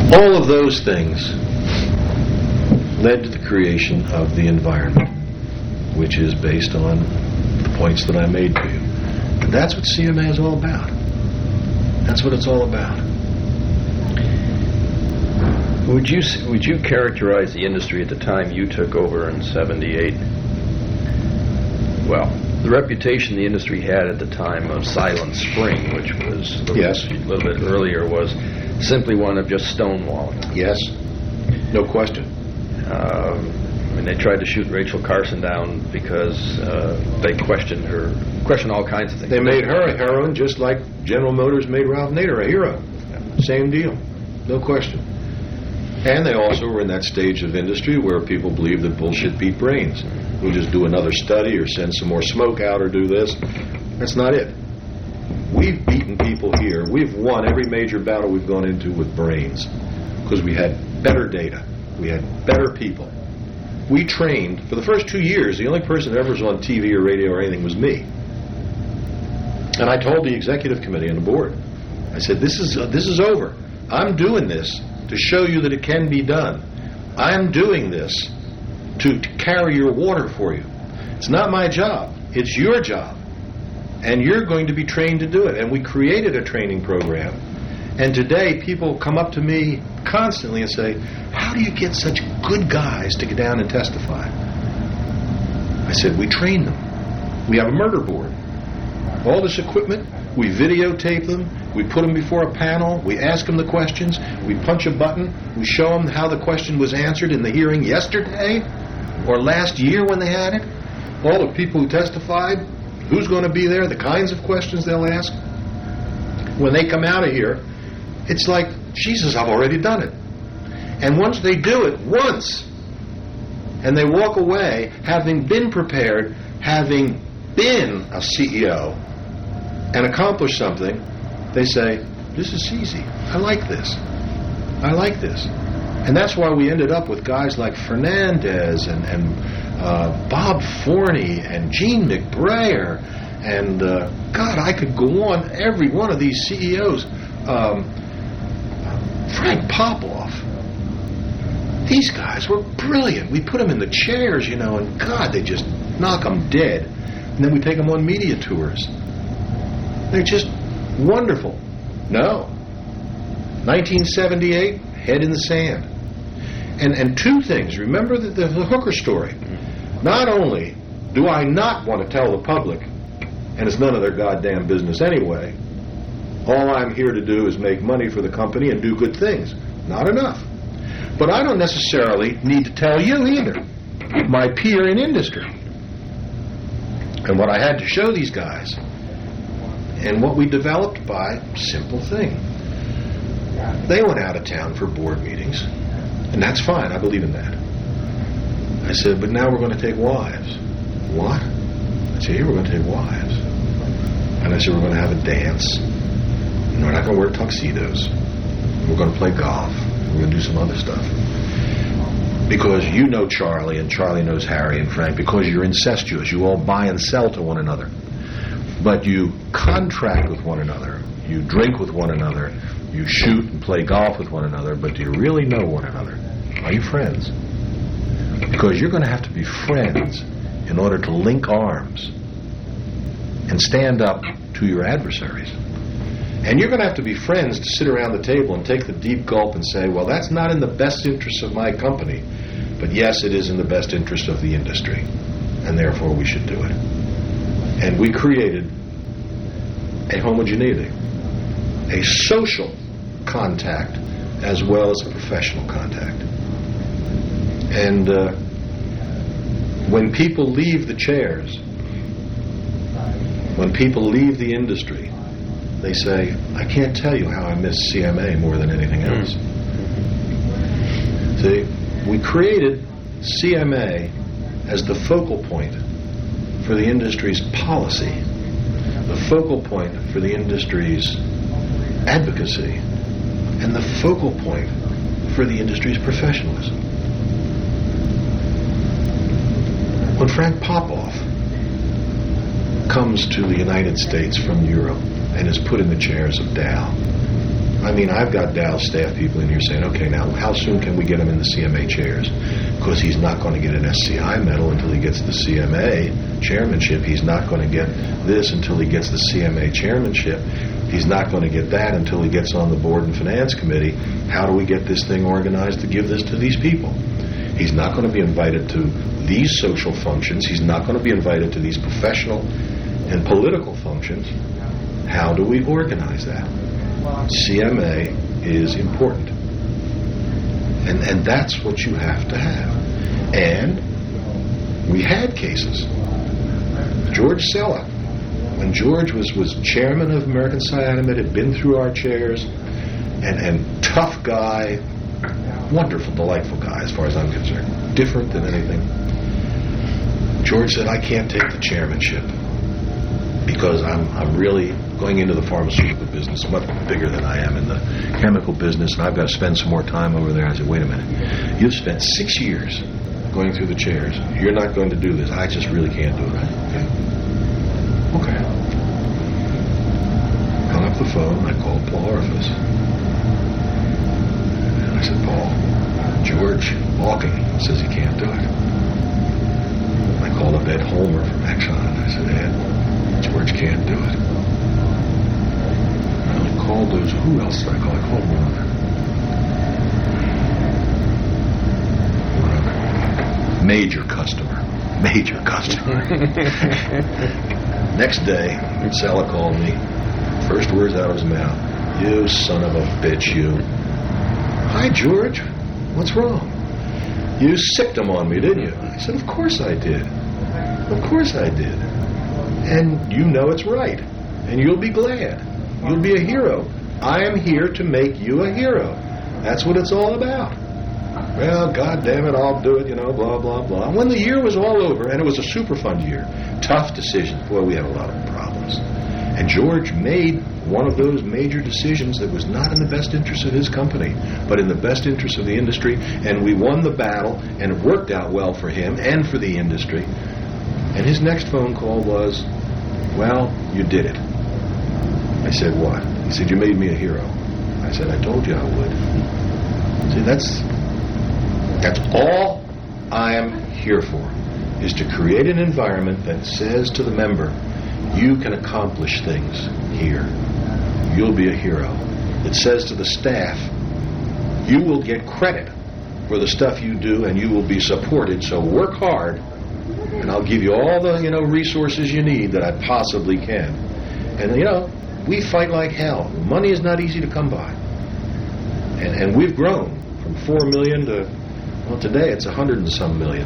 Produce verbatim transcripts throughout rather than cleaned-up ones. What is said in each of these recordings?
All of those things led to the creation of the environment, which is based on the points that I made to you. And that's what C M A is all about. That's what it's all about. Would you would you characterize the industry at the time you took over in seventy-eight? Well, the reputation the industry had at the time of Silent Spring, which was a little, yes. bit, a little bit earlier, was simply one of just stonewalling. Yes, no question. Uh, I mean, they tried to shoot Rachel Carson down because uh, they questioned her, questioned all kinds of things. They made her a heroine just like General Motors made Ralph Nader a hero. Same deal, no question. And they also were in that stage of industry where people believe that bullshit beat brains. We'll just do another study or send some more smoke out or do this. That's not it. We've beaten people here. We've won every major battle we've gone into with brains because we had better data. We had better people. We trained, for the first two years, the only person that ever was on T V or radio or anything was me. And I told the executive committee and the board, I said, this is uh, this is over. I'm doing this to show you that it can be done. I'm doing this to, to carry your water for you. It's not my job. It's your job. And you're going to be trained to do it. And we created a training program. And today people come up to me constantly and say, how do you get such good guys to get down and testify? I said, we train them. We have a murder board. All this equipment, we videotape them, we put them before a panel, we ask them the questions, we punch a button, we show them how the question was answered in the hearing yesterday or last year when they had it. All the people who testified, who's going to be there, the kinds of questions they'll ask. When they come out of here, it's like, Jesus, I've already done it. And once they do it once, and they walk away having been prepared, having been a C E O, and accomplished something, they say, this is easy. I like this. I like this. And that's why we ended up with guys like Fernandez and, and uh, Bob Forney and Gene McBrayer and, uh, God, I could go on, every one of these C E Os. Um, Frank Popoff. These guys were brilliant. We put them in the chairs, you know, and God, they just knock them dead. And then we take them on media tours. They're just wonderful. No. nineteen seventy-eight, head in the sand. And and two things. Remember the, the, the Hooker story. Not only do I not want to tell the public, and it's none of their goddamn business anyway, all I'm here to do is make money for the company and do good things. Not enough. But I don't necessarily need to tell you either, my peer in industry. And what I had to show these guys, and what we developed by simple thing. They went out of town for board meetings, and that's fine, I believe in that. I said, but now we're going to take wives. What? I said, here we're going to take wives. And I said, we're going to have a dance, and we're not going to wear tuxedos. We're going to play golf. We're going to do some other stuff. Because you know Charlie, and Charlie knows Harry and Frank, because you're incestuous. You all buy and sell to one another. But you contract with one another. You drink with one another. You shoot and play golf with one another. But do you really know one another? Are you friends? Because you're going to have to be friends in order to link arms and stand up to your adversaries. And you're going to have to be friends to sit around the table and take the deep gulp and say, well, that's not in the best interest of my company, but yes, it is in the best interest of the industry, and therefore we should do it. And we created a homogeneity, a social contact as well as a professional contact. And uh, when people leave the chairs, when people leave the industry, they say, I can't tell you how I miss C M A more than anything else. Mm. See, we created C M A as the focal point for the industry's policy, the focal point for the industry's advocacy, and the focal point for the industry's professionalism. When Frank Popoff comes to the United States from Europe and is put in the chairs of Dow, I mean, I've got Dow's staff people in here saying, okay, now, how soon can we get him in the C M A chairs? Because he's not going to get an S C I medal until he gets the C M A chairmanship. He's not going to get this until he gets the C M A chairmanship. He's not going to get that until he gets on the board and finance committee. How do we get this thing organized to give this to these people? He's not going to be invited to these social functions. He's not going to be invited to these professional and political functions. How do we organize that? C M A is important. And and that's what you have to have. And we had cases. George Sella, when George was, was chairman of American Cyanomet, had been through our chairs, and, and tough guy, wonderful, delightful guy as far as I'm concerned. Different than anything. George said, I can't take the chairmanship because I'm I'm really going into the pharmaceutical business, much bigger than I am in the chemical business, and I've got to spend some more time over there. I said, wait a minute. You've spent six years going through the chairs. You're not going to do this. I just really can't do it. Okay. Okay. Hung up the phone. I called Paul Orifice. And I said, Paul, George walking says he can't do it. I called up Ed Holmer from Exxon. I said, Ed, George can't do it. I called those, who else did I call? I called one other. One other. Major customer. Major customer. Next day, Sella called me. First words out of his mouth. You son of a bitch, you. Hi, George. What's wrong? You sicked him on me, didn't you? I said, of course I did. Of course I did. And you know it's right. And you'll be glad. You'll be a hero. I am here to make you a hero. That's what it's all about. Well, God damn it, I'll do it, you know, blah, blah, blah. And when the year was all over, and it was a Superfund year, tough decisions. Boy, we had a lot of problems. And George made one of those major decisions that was not in the best interest of his company, but in the best interest of the industry. And we won the battle, and it worked out well for him and for the industry. And his next phone call was, well, you did it. I said, what? He said, you made me a hero. I said, I told you I would. See, that's that's all I am here for, is to create an environment that says to the member, you can accomplish things here. You'll be a hero. It says to the staff, you will get credit for the stuff you do and you will be supported, so work hard and I'll give you all the, you know, resources you need that I possibly can. And, you know, we fight like hell. Money is not easy to come by. And, and we've grown from four million to, well, today it's a hundred and some million.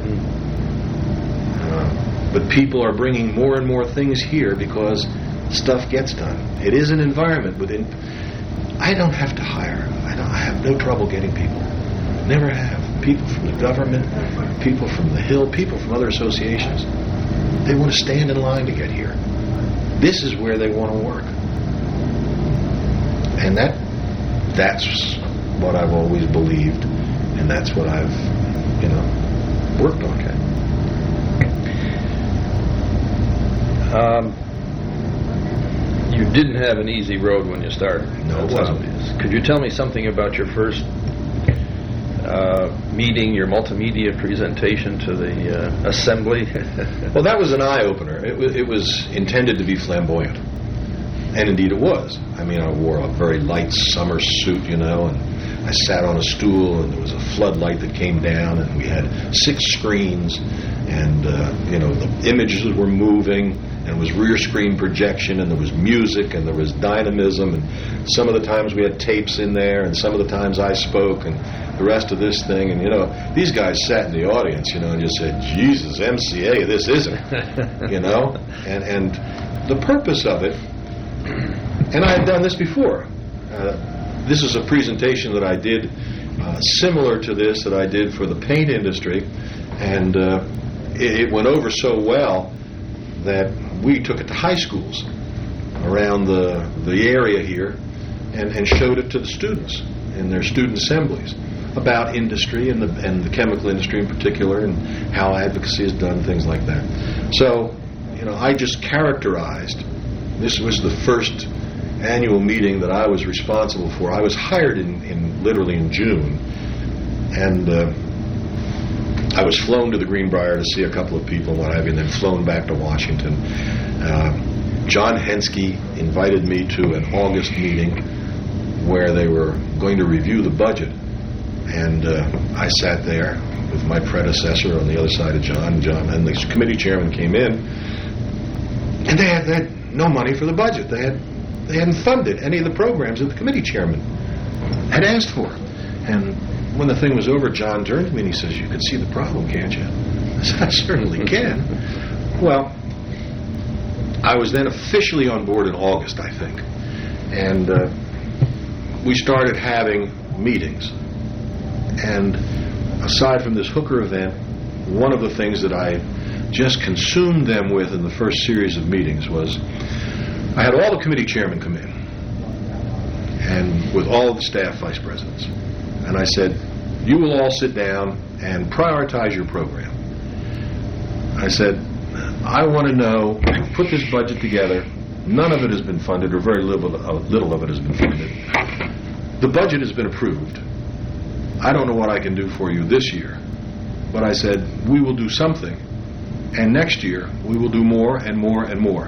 Uh, but people are bringing more and more things here because stuff gets done. It is an environment within. I don't have to hire. I don't. I have no trouble getting people. Never have. People from the government, people from the Hill, people from other associations. They want to stand in line to get here. This is where they want to work. And that that's what I've always believed, and that's what I've, you know, worked on. Okay. Um, you didn't have an easy road when you started. No, it wasn't. Obvious. Could you tell me something about your first uh, meeting, your multimedia presentation to the uh, assembly? Well, that was an eye-opener. It, w- it was intended to be flamboyant. And indeed it was. I mean, I wore a very light summer suit, you know, and I sat on a stool, and there was a floodlight that came down, and we had six screens, and, uh, you know, the images were moving, and it was rear screen projection, and there was music, and there was dynamism, and some of the times we had tapes in there, and some of the times I spoke, and the rest of this thing, and, you know, these guys sat in the audience, you know, and just said, Jesus, M C A, this isn't, you know, and, and the purpose of it, and I had done this before. Uh, this is a presentation that I did uh, similar to this that I did for the paint industry, and uh, it, it went over so well that we took it to high schools around the the area here and, and showed it to the students in their student assemblies about industry and the and the chemical industry in particular and how advocacy is done, things like that. So, you know, I just characterized. This was the first annual meeting that I was responsible for. I was hired in, in literally in June, and uh, I was flown to the Greenbrier to see a couple of people and what have you, and then flown back to Washington. Uh, John Henske invited me to an August meeting where they were going to review the budget, and uh, I sat there with my predecessor on the other side of John, John, and the committee chairman came in, and they had, they had no money for the budget. They had they hadn't funded any of the programs that the committee chairman had asked for. And when the thing was over, John turned to me and he says, "You can see the problem, can't you?" I said, "I certainly can." Well, I was then officially on board in August, I think, and uh, we started having meetings. And aside from this hooker event, one of the things that I just consumed them with in the first series of meetings was I had all the committee chairmen come in, and with all of the staff vice presidents. And I said, "You will all sit down and prioritize your program." I said, "I want to know, put this budget together. None of it has been funded, or very little, uh, little of it has been funded. The budget has been approved. I don't know what I can do for you this year. But I said, we will do something. And next year, we will do more and more and more."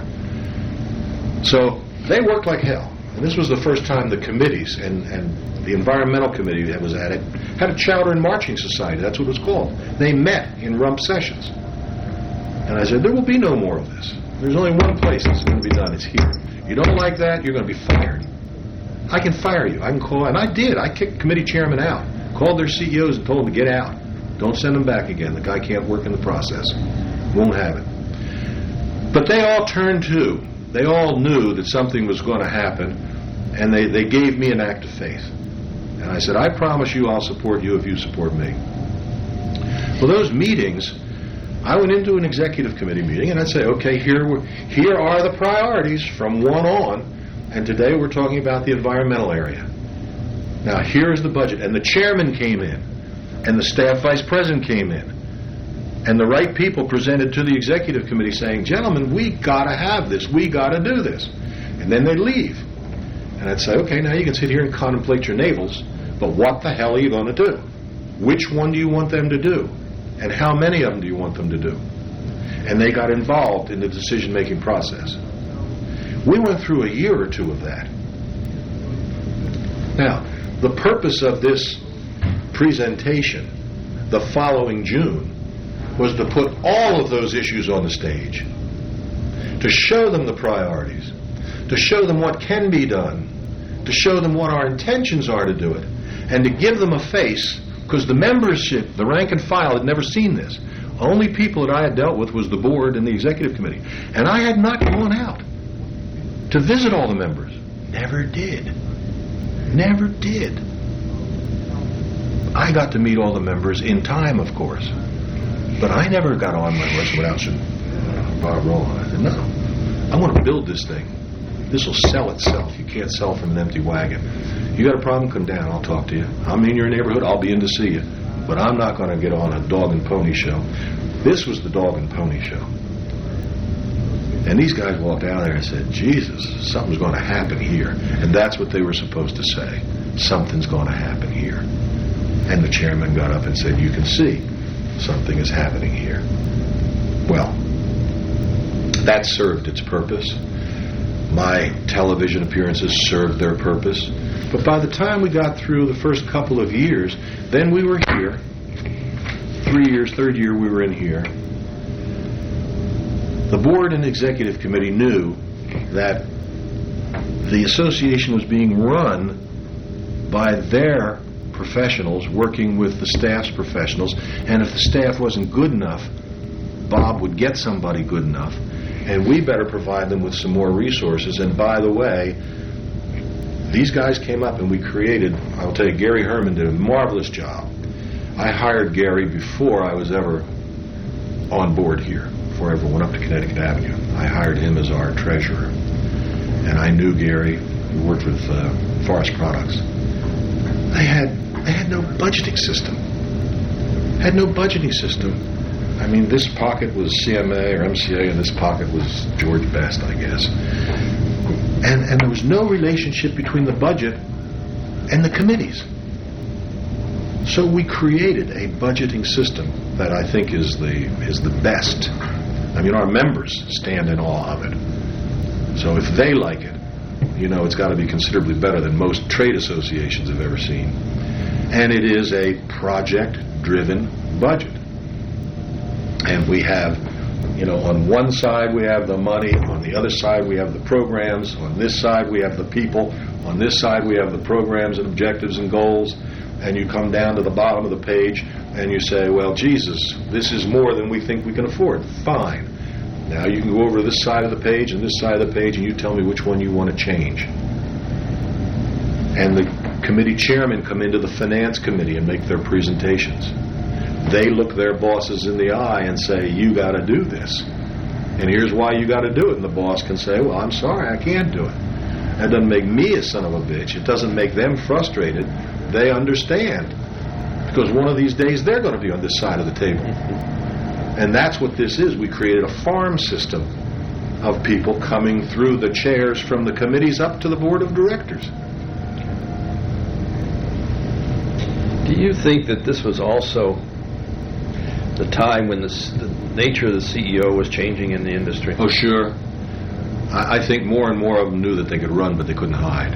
So they worked like hell. And this was the first time the committees and, and the environmental committee that was at it had a chowder and marching society. That's what it was called. They met in rump sessions. And I said, there will be no more of this. There's only one place it's going to be done. It's here. You don't like that, you're going to be fired. I can fire you. I can call, and I did. I kicked committee chairmen out. Called their C E Os and told them to get out. Don't send them back again. The guy can't work in the process. Won't have it. But they all turned to. They all knew that something was going to happen, and they, they gave me an act of faith. And I said, I promise you I'll support you if you support me. Well, those meetings, I went into an executive committee meeting, and I'd say, okay, here, here are the priorities from one on, and today we're talking about the environmental area. Now, here's the budget. And the chairman came in, and the staff vice president came in, and the right people presented to the executive committee saying, gentlemen, we got to have this. We got to do this. And then they'd leave. And I'd say, okay, now you can sit here and contemplate your navels, but what the hell are you going to do? Which one do you want them to do? And how many of them do you want them to do? And they got involved in the decision-making process. We went through a year or two of that. Now, the purpose of this presentation the following June was to put all of those issues on the stage, to show them the priorities, to show them what can be done, to show them what our intentions are to do it, and to give them a face, because the membership, the rank and file, had never seen this. Only people that I had dealt with was the board and the executive committee. And I had not gone out to visit all the members. Never did. Never did. I got to meet all the members in time, of course. But I never got on my horse without some Bob Roland. I said, no, I want to build this thing. This will sell itself. You can't sell from an empty wagon. You got a problem, come down, I'll talk to you. I'm in your neighborhood, I'll be in to see you. But I'm not going to get on a dog and pony show. This was the dog and pony show. And these guys walked out there and said, Jesus, something's going to happen here. And that's what they were supposed to say. Something's going to happen here. And the chairman got up and said, you can see something is happening here. Well, that served its purpose. My television appearances served their purpose. But by the time we got through the first couple of years, then we were here. Three years, third year we were in here. The board and executive committee knew that the association was being run by their professionals working with the staff's professionals, and if the staff wasn't good enough, Bob would get somebody good enough, and we better provide them with some more resources. And by the way, these guys came up and we created, I'll tell you, Gary Herman did a marvelous job. I hired Gary before I was ever on board here, before I ever went up to Connecticut Avenue. I hired him as our treasurer. And I knew Gary, who worked with uh, Forest Products. They had, they had no budgeting system. Had no budgeting system. I mean, this pocket was C M A or M C A, and this pocket was George Best, I guess. And, and there was no relationship between the budget and the committees. So we created a budgeting system that I think is the is the best. I mean, our members stand in awe of it. So if they like it, you know, it's got to be considerably better than most trade associations have ever seen. And it is a project-driven budget. And we have, you know, on one side we have the money, on the other side we have the programs, on this side we have the people, on this side we have the programs and objectives and goals, and you come down to the bottom of the page and you say, well, Jesus, this is more than we think we can afford. Fine. Now you can go over to this side of the page and this side of the page and you tell me which one you want to change. And the committee chairmen come into the finance committee and make their presentations. They look their bosses in the eye and say, you got to do this. And here's why you got to do it. And the boss can say, well, I'm sorry, I can't do it. That doesn't make me a son of a bitch. It doesn't make them frustrated. They understand. Because one of these days they're going to be on this side of the table. And that's what this is. We created a farm system of people coming through the chairs from the committees up to the board of directors. Do you think that this was also the time when the, the nature of the C E O was changing in the industry? Oh, sure. I, I think more and more of them knew that they could run, but they couldn't hide.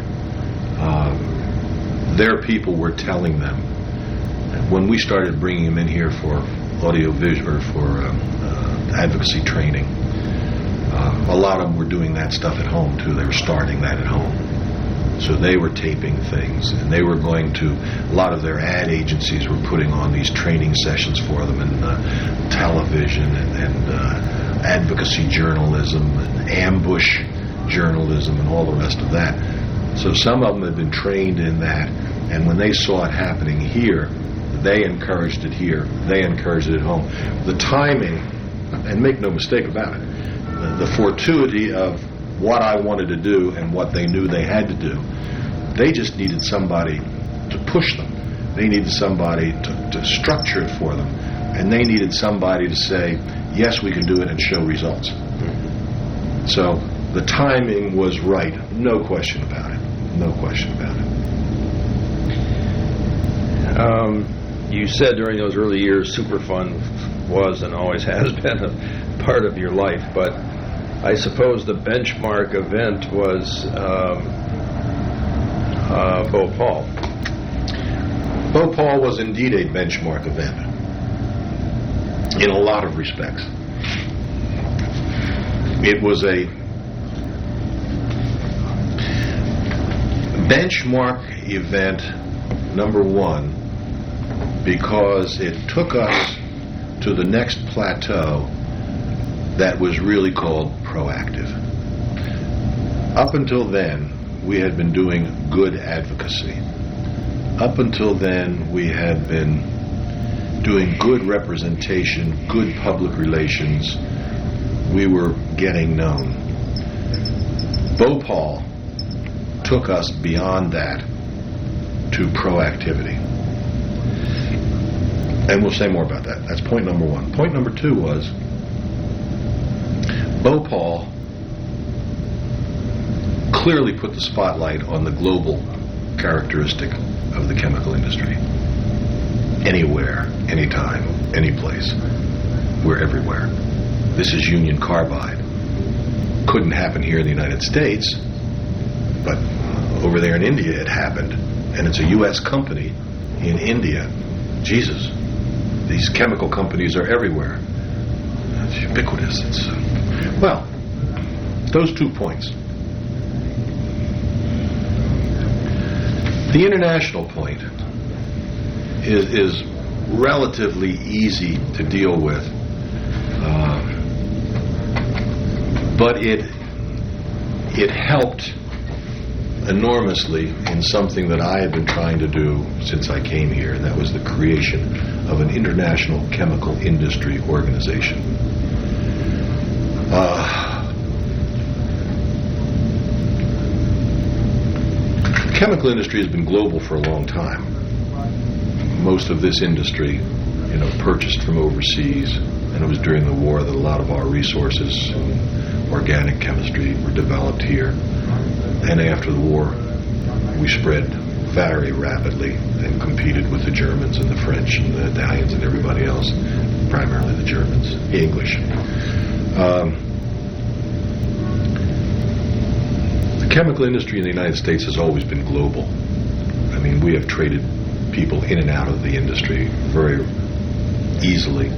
Uh, their people were telling them. When we started bringing them in here for audio visual or for um, uh, advocacy training, uh, a lot of them were doing that stuff at home too. They were starting that at home. So they were taping things, and they were going to, a lot of their ad agencies were putting on these training sessions for them in uh, television and, and uh, advocacy journalism and ambush journalism and all the rest of that. So some of them had been trained in that, and when they saw it happening here, they encouraged it here. They encouraged it at home. The timing, and make no mistake about it, the, the fortuity of what I wanted to do and what they knew they had to do. They just needed somebody to push them. They needed somebody to, to structure it for them. And they needed somebody to say, yes, we can do it and show results. So the timing was right. No question about it. No question about it. Um, you said during those early years Superfund was and always has been a part of your life, but I suppose the benchmark event was um, uh, Bhopal. Bhopal was indeed a benchmark event in a lot of respects. It was a benchmark event, number one, because it took us to the next plateau that was really called proactive. Up until then, we had been doing good advocacy. Up until then, we had been doing good representation, good public relations. We were getting known. Bhopal took us beyond that to proactivity. And we'll say more about that. That's point number one. Point number two was Bhopal clearly put the spotlight on the global characteristic of the chemical industry. Anywhere, anytime, any place. We're everywhere. This is Union Carbide. Couldn't happen here in the United States, but over there in India it happened. And it's a U S company in India. Jesus, these chemical companies are everywhere. It's ubiquitous. It's uh, Well, those two points. The international point is, is relatively easy to deal with, uh, but it it helped enormously in something that I had been trying to do since I came here, and that was the creation of an international chemical industry organization. Uh, the chemical industry has been global for a long time. Most of this industry, you know, purchased from overseas, and it was during the war that a lot of our resources in organic chemistry were developed here. And after the war, we spread very rapidly and competed with the Germans and the French and the Italians and everybody else, primarily the Germans, the English. Um, the chemical industry in the United States has always been global. I mean, we have traded people in and out of the industry very easily.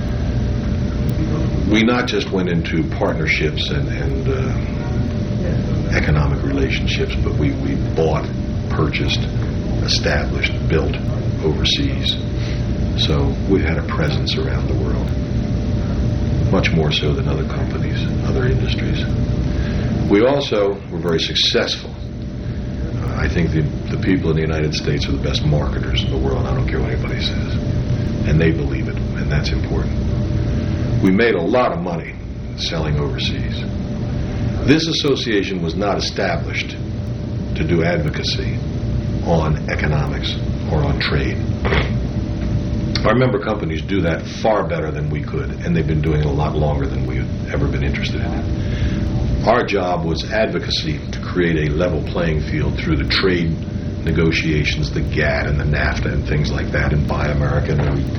We not just went into partnerships and, and uh, economic relationships, but we, we bought, purchased, established, built overseas. So we had a presence around the world, much more so than other companies, other industries. We also were very successful. Uh, I think the, the people in the United States are the best marketers in the world. I don't care what anybody says. And they believe it, and that's important. We made a lot of money selling overseas. This association was not established to do advocacy on economics or on trade. Our member companies do that far better than we could, and they've been doing it a lot longer than we had ever been interested in it. Our job was advocacy to create a level playing field through the trade negotiations, the GATT and the NAFTA and things like that, and Buy American.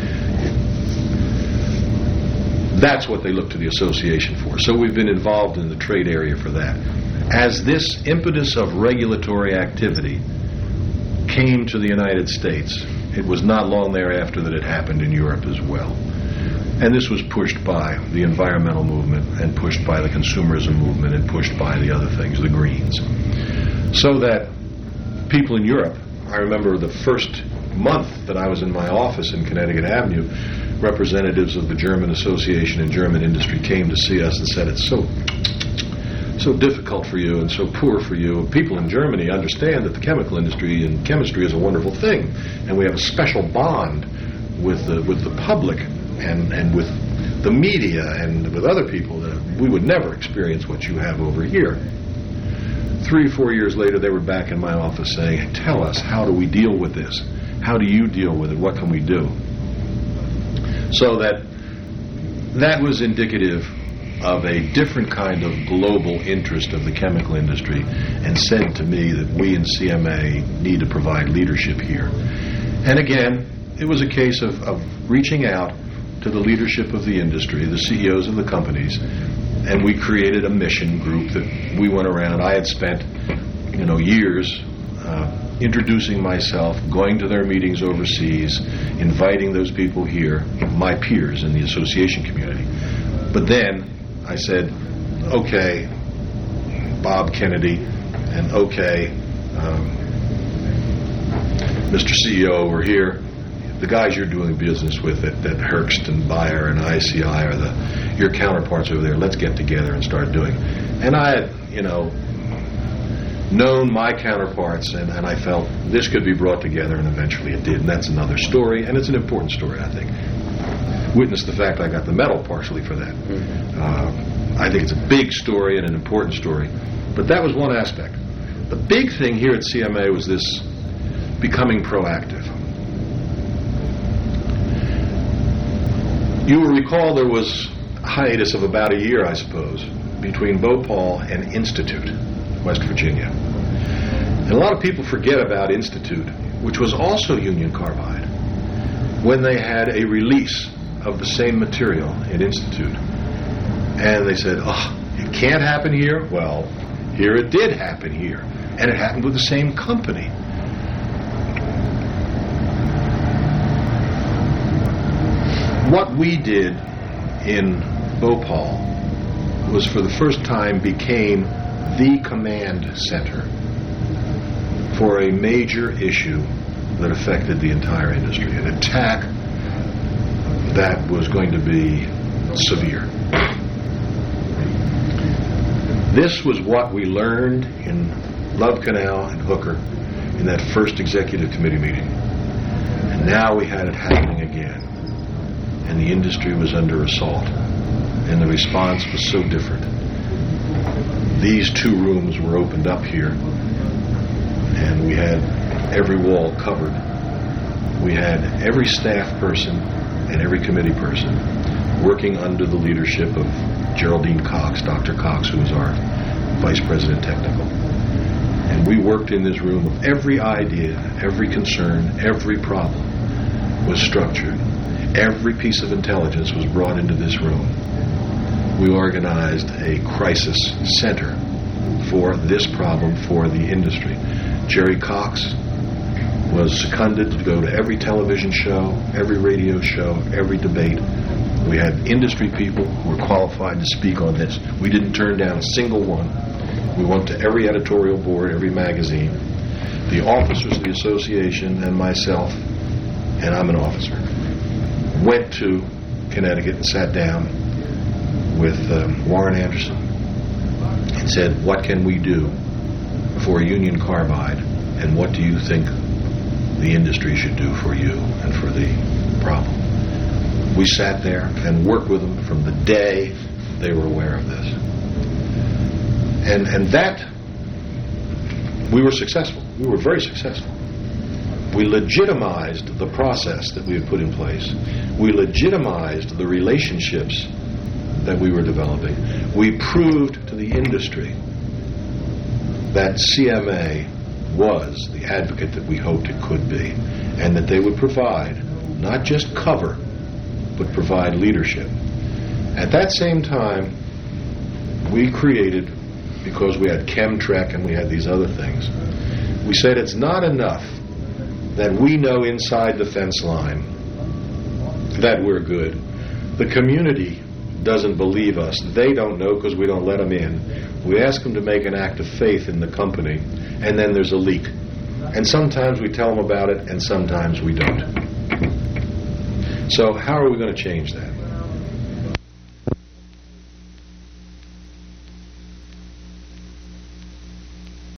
That's what they look to the association for. So we've been involved in the trade area for that. As this impetus of regulatory activity came to the United States, it was not long thereafter that it happened in Europe as well. And this was pushed by the environmental movement and pushed by the consumerism movement and pushed by the other things, the Greens. So that people in Europe, I remember the first month that I was in my office in Connecticut Avenue, representatives of the German Association and German industry came to see us and said, it's so so difficult for you and so poor for you. People in Germany understand that the chemical industry and chemistry is a wonderful thing, and we have a special bond with the, with the public and, and with the media and with other people that we would never experience what you have over here. Three, four years later, they were back in my office saying, tell us, how do we deal with this? How do you deal with it? What can we do? So that that was indicative of a different kind of global interest of the chemical industry, and said to me that we in C M A need to provide leadership here. And again, it was a case of, of reaching out to the leadership of the industry, the C E Os of the companies, and we created a mission group that we went around. I had spent, you know, years uh, introducing myself, going to their meetings overseas, inviting those people here, my peers in the association community. But then I said, okay, Bob Kennedy, and okay, um, Mister C E O over here, the guys you're doing business with at, at Herbst and Bayer and I C I are the your counterparts over there. Let's get together and start doing it. And I had, you know, known my counterparts, and, and I felt this could be brought together, and eventually it did. And that's another story, and it's an important story, I think. Witness the fact I got the medal partially for that. Mm-hmm. Uh, I think it's a big story and an important story. But that was one aspect. The big thing here at C M A was this becoming proactive. You will recall there was a hiatus of about a year, I suppose, between Bhopal and Institute, West Virginia. And a lot of people forget about Institute, which was also Union Carbide, when they had a release of the same material at Institute. And they said, oh, it can't happen here? Well, here it did happen here. And it happened with the same company. What we did in Bhopal was, for the first time, became the command center for a major issue that affected the entire industry, an attack that was going to be severe. This was what we learned in Love Canal and Hooker in that first executive committee meeting. And now we had it happening again. And the industry was under assault. And the response was so different. These two rooms were opened up here, and we had every wall covered. We had every staff person and every committee person working under the leadership of Geraldine Cox, Doctor Cox, who was our Vice President Technical. And we worked in this room. Every idea, every concern, every problem was structured. Every piece of intelligence was brought into this room. We organized a crisis center for this problem for the industry. Jerry Cox was seconded to go to every television show, every radio show, every debate. We had industry people who were qualified to speak on this. We didn't turn down a single one. We went to every editorial board, every magazine. The officers of the association and myself, and I'm an officer, went to Connecticut and sat down with um, Warren Anderson and said, what can we do for Union Carbide, and what do you think the industry should do for you and for the problem? We sat there and worked with them from the day they were aware of this. And and that, we were successful. We were very successful. We legitimized the process that we had put in place. We legitimized the relationships that we were developing. We proved to the industry that C M A was the advocate that we hoped it could be, and that they would provide not just cover, but provide leadership. At that same time, we created, because we had Chemtrek and we had these other things, we said it's not enough that we know inside the fence line that we're good. The community doesn't believe us. They don't know because we don't let them in. We ask them to make an act of faith in the company, and then there's a leak. And sometimes we tell them about it, and sometimes we don't. So how are we going to change that?